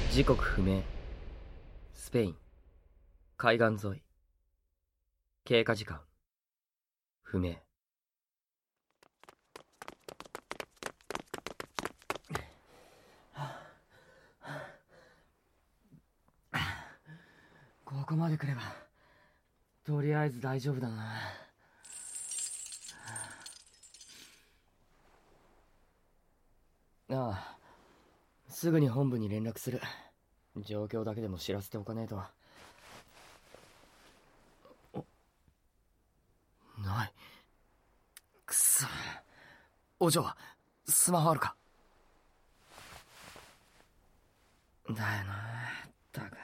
時刻不明。スペイン海岸沿い。経過時間不明。 ここまで来ればとりあえず大丈夫だな。ああ、すぐに本部に連絡する。状況だけでも知らせておかねえと。ない。くそ。お嬢、スマホあるか？だよな。ったく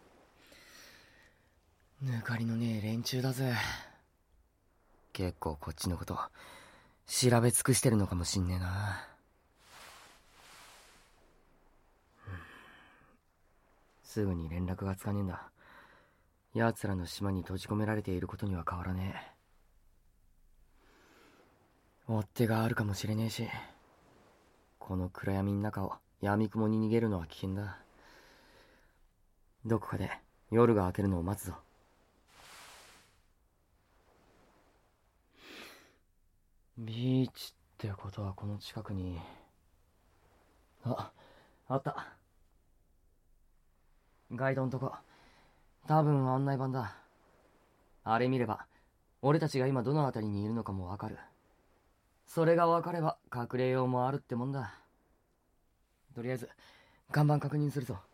抜かりのねえ連中だぜ。結構こっちのこと調べ尽くしてるのかもしんねえな。すぐに連絡がつかねえんだ。奴らの島に閉じ込められていることには変わらねえ。追っ手があるかもしれねえし、この暗闇の中を闇雲に逃げるのは危険だ。どこかで夜が明けるのを待つぞ。ビーチってことはこの近くに。あった。ガイドんとこ。多分案内板だ。あれ見れば俺たちが今どの辺りにいるのかもわかる。それがわかれば隠れようもあるってもんだ。とりあえず看板確認するぞ。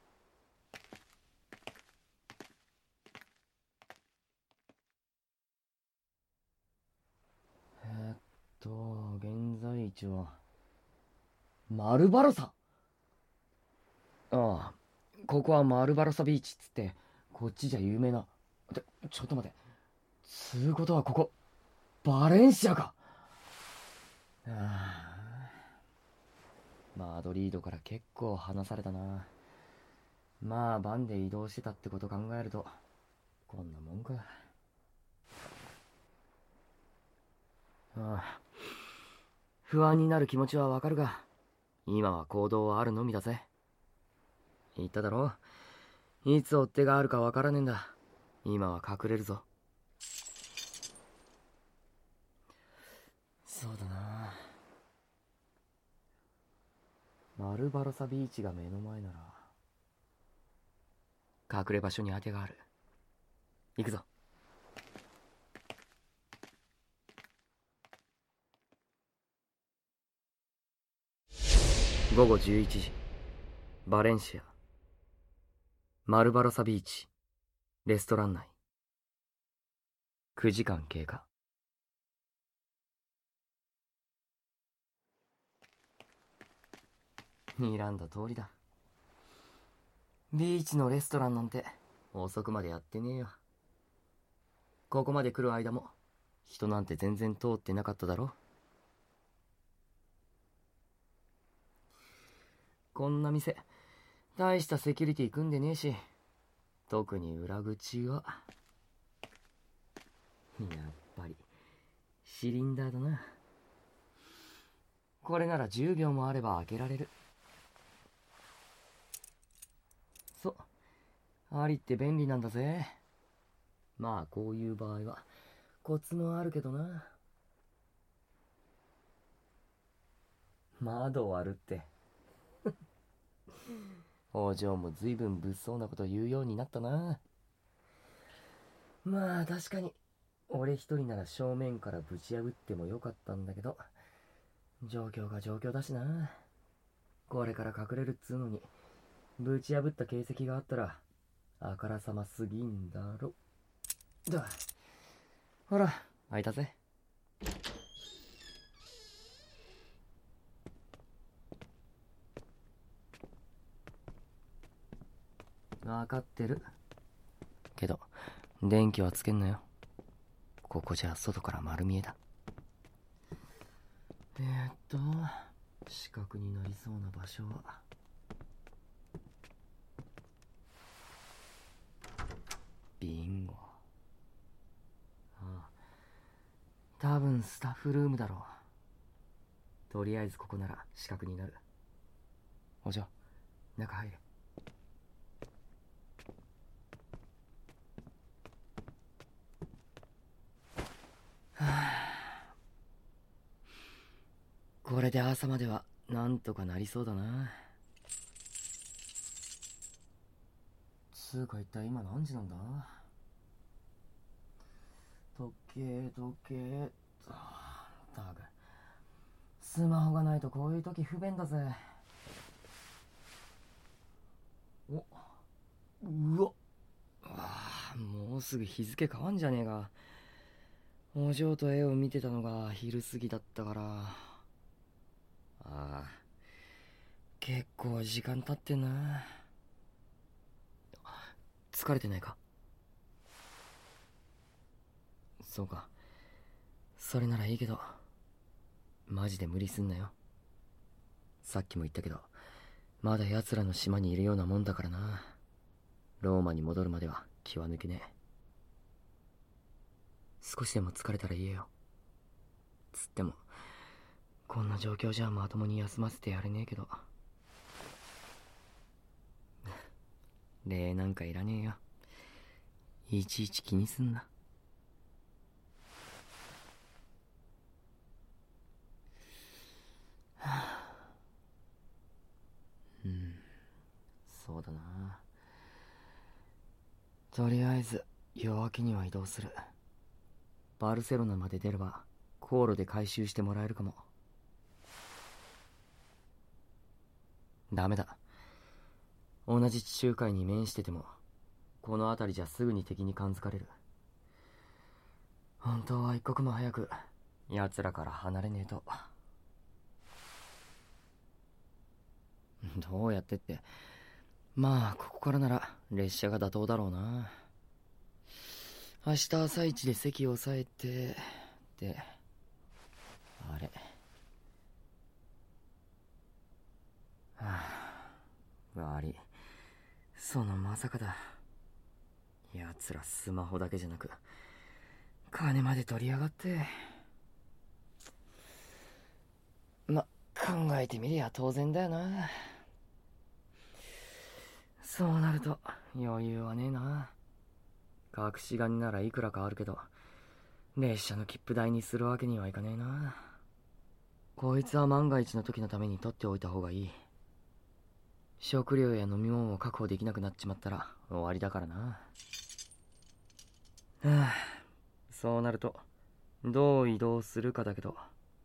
現在地はマルバロサ。ああ、ここはマルバロサビーチっつってこっちじゃ有名な。ちょっと待て、つうことはここバレンシアか。ああ、マドリードから結構離されたな。まあバンで移動してたってこと考えるとこんなもんか。ああ、不安になる気持ちはわかるが、今は行動はあるのみだぜ。言っただろ、いつ追っ手があるかわからねえんだ。今は隠れるぞ。そうだな。マルバロサビーチが目の前なら隠れ場所に当てがある。行くぞ。午後11時、バレンシアマルバロサビーチレストラン内。9時間経過。睨んだ通りだ。ビーチのレストランなんて遅くまでやってねえよ。ここまで来る間も人なんて全然通ってなかっただろ。こんな店大したセキュリティ組んでねえし、特に裏口はやっぱりシリンダーだな。これなら10秒もあれば開けられる。そう、ありって便利なんだぜ。まあこういう場合はコツもあるけどな。窓を割るってお嬢も随分物騒なこと言うようになったな。まあ確かに俺一人なら正面からぶち破ってもよかったんだけど、状況が状況だしな。これから隠れるっつうのにぶち破った形跡があったらあからさますぎんだろ。だ、ほら開いたぜ。分かってるけど電気はつけんなよ。ここじゃ外から丸見えだ。死角になりそうな場所はビンゴ。ああ、多分スタッフルームだろう。とりあえずここなら死角になる。お嬢、中入れ。 これで朝まではなんとかなりそうだな。つうか一体今何時なんだ？時計。ったく、スマホがないとこういう時不便だぜ。うわ、もうすぐ日付変わんじゃねえか。お嬢と絵を見てたのが昼過ぎだったから。結構時間経ってんな。疲れてないか？そうか。それならいいけど、マジで無理すんなよ。さっきも言ったけど、まだ奴らの島にいるようなもんだからな。ローマに戻るまでは気は抜けねえ。少しでも疲れたら言えよ。つっても、こんな状況じゃまともに休ませてやれねえけど。礼なんかいらねえよ。いちいち気にすんな。そうだな。とりあえず夜明けには移動する。バルセロナまで出れば航路で回収してもらえるかも。ダメだ。同じ地中海に面しててもこの辺りじゃすぐに敵に感づかれる。本当は一刻も早く奴らから離れねえと。どうやってって、まあここからなら列車が妥当だろうな。明日朝一で席を押さえて、で、あれ。悪い。そのまさかだ。奴らスマホだけじゃなく金まで取りやがって。ま、考えてみりゃ当然だよな。そうなると余裕はねえな。隠し金ならいくらかあるけど、列車の切符代にするわけにはいかねえな。こいつは万が一の時のために取っておいた方がいい。食料や飲み物を確保できなくなっちまったら終わりだからな。そうなるとどう移動するかだけど、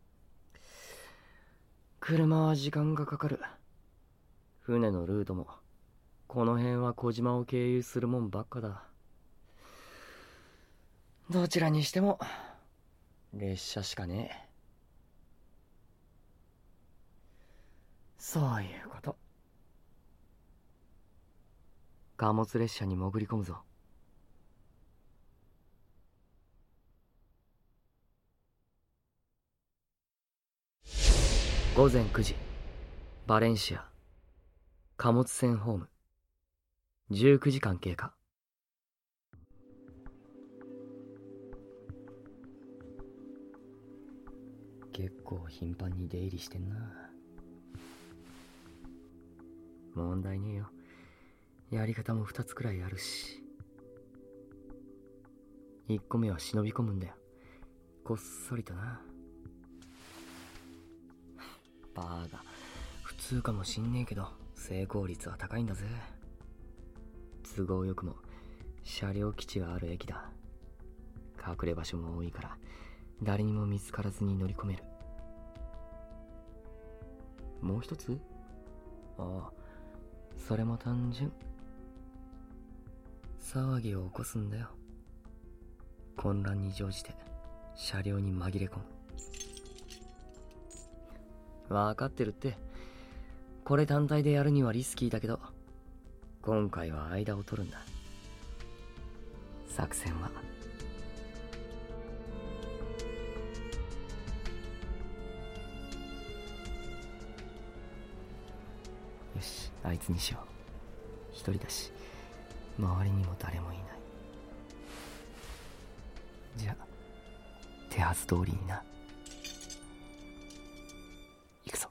車は時間がかかる。船のルートもこの辺は小島を経由するもんばっかだ。どちらにしても列車しかねえ。そういうこと。貨物列車に潜り込むぞ。午前9時、バレンシア貨物船ホーム。19時間経過。結構頻繁に出入りしてんな。問題ねえよ。やり方も2つくらいあるし。1個目は忍び込むんだよ。こっそりとな。バーガー、普通かもしんねえけど成功率は高いんだぜ。都合よくも車両基地がある駅だ。隠れ場所も多いから誰にも見つからずに乗り込める。もう一つ？それも単純。騒ぎを起こすんだよ。混乱に乗じて車両に紛れ込む。分かってるって。これ単体でやるにはリスキーだけど、今回は間を取るんだ。作戦はよし、あいつにしよう。一人だし周りにも誰もいない。じゃあ手はず通りにな。行くぞ。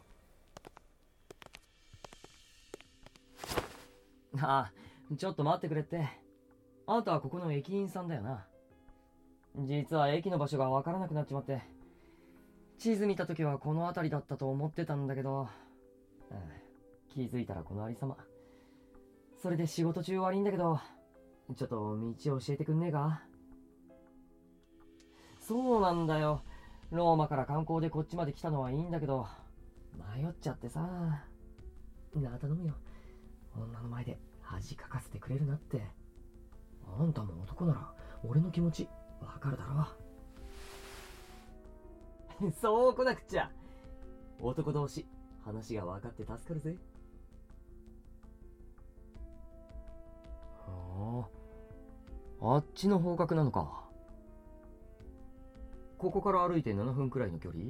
ちょっと待ってくれって。あんたはここの駅員さんだよな。実は駅の場所がわからなくなっちまって、 地図見た時はこの辺りだったと思ってたんだけど、気づいたらこのありさま。それで仕事中悪いんだけど、ちょっと道を教えてくんねえか？そうなんだよ。ローマから観光でこっちまで来たのはいいんだけど、迷っちゃってさ。なあ頼むよ。女の前で恥かかせてくれるなって。あんたも男なら俺の気持ちわかるだろ。そう来なくちゃ。男同士話が分かって助かるぜ。あっちの方角なのか。ここから歩いて7分くらいの距離？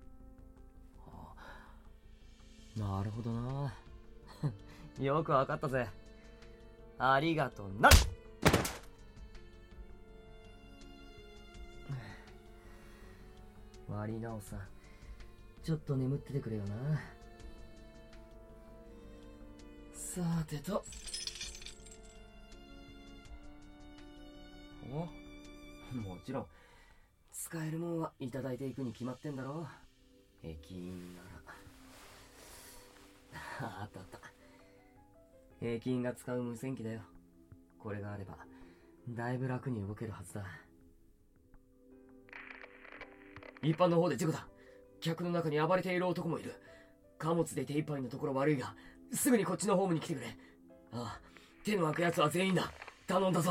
なるほどな。よくわかったぜ。ありがとな。悪いなおさん、ちょっと眠っててくれよな。さてと、もちろん使えるもんはいただいていくに決まってんだろ。駅員ならあったあった。駅員が使う無線機だよ。これがあればだいぶ楽に動けるはずだ。一般の方で事故だ。客の中に暴れている男もいる。貨物で手一杯のところ悪いが、すぐにこっちのホームに来てくれ。ああ、手の開くやつは全員だ。頼んだぞ。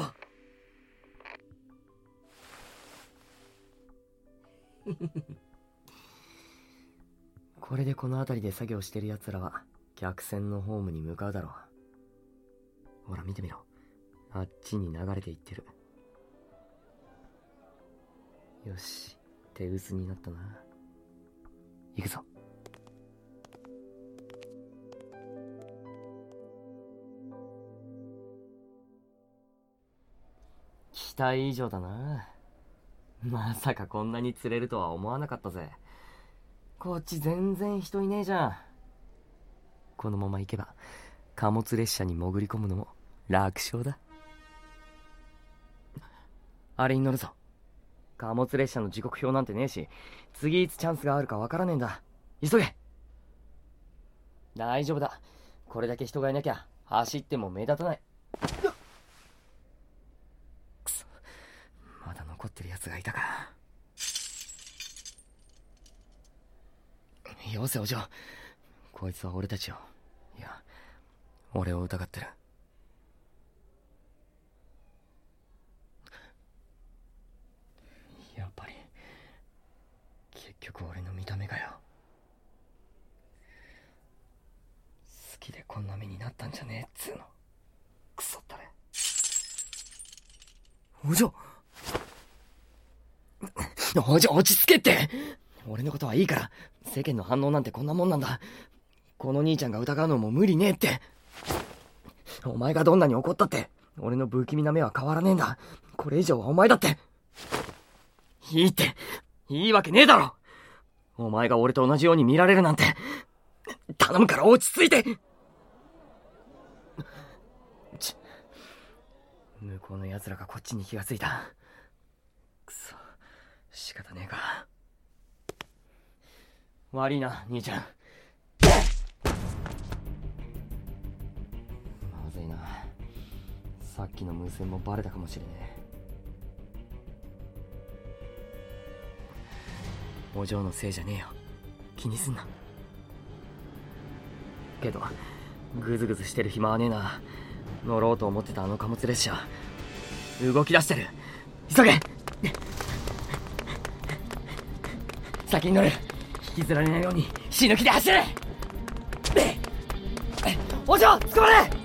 これでこの辺りで作業してる奴らは客船のホームに向かうだろう。ほら見てみろ。あっちに流れていってる。よし、手薄になったな。行くぞ。期待以上だな。まさかこんなに釣れるとは思わなかったぜ。こっち全然人いねえじゃん。このまま行けば貨物列車に潜り込むのも楽勝だ。あれに乗るぞ。貨物列車の時刻表なんてねえし、次いつチャンスがあるかわからねえんだ。急げ。大丈夫だ。これだけ人がいなきゃ走っても目立たない。くそ、まだ残ってる奴がいたか。よせお嬢、こいつは俺たちを、いや俺を疑ってる。やっぱり結局俺の見た目がよ。好きでこんな目になったんじゃねえっつうの。クソったれ。お嬢、お嬢落ち着けって。俺のことはいいから、世間の反応なんてこんなもんなんだ。この兄ちゃんが疑うのも無理ねえって。お前がどんなに怒ったって俺の不気味な目は変わらねえんだ。これ以上はお前だって。いいって、いいわけねえだろ。お前が俺と同じように見られるなんて。頼むから落ち着いて。向こうの奴らがこっちに気がついた。くそ、仕方ねえか。悪いな兄ちゃん。まずいな。さっきの無線もバレたかもしれねえ。お嬢のせいじゃねえよ。気にすんな。けどグズグズしてる暇はねえな。乗ろうと思ってたあの貨物列車動き出してる。急げ。先に乗る。引きずられないように死ぬ気で走れ。お嬢、捕まれ。